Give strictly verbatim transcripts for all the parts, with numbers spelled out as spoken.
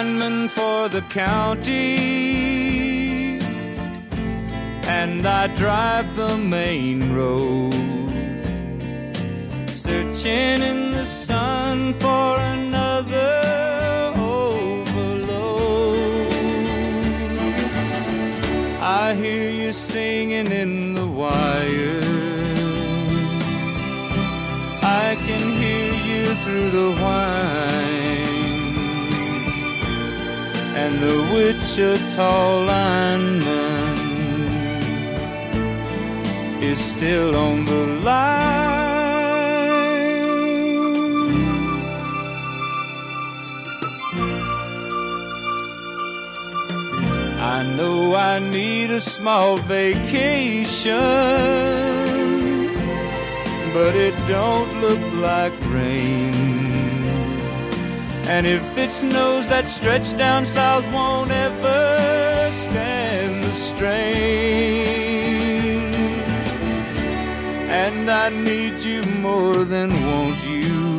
lineman for the county, and I drive the main road, searching in the sun for another overload. I hear you singing in the wire, I can hear you through the whine, and the Wichita lineman is still on the line. I know I need a small vacation, but it don't look like rain. And if it snows, that stretch down south won't ever stand the strain. And I need you more than want you,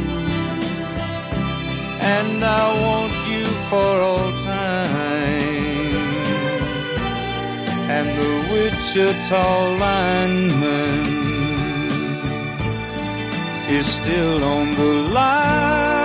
and I want you for all time. And the Wichita lineman is still on the line.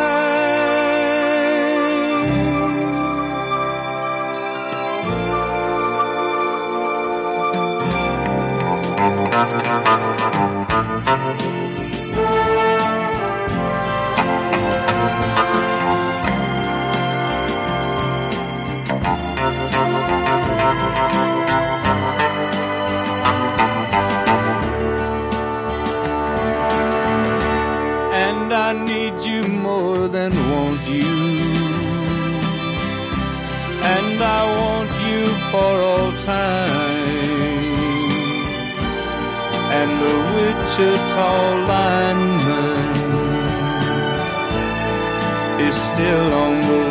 And I need you more than want you, and I want you for all time. And the Wichita lineman is still on the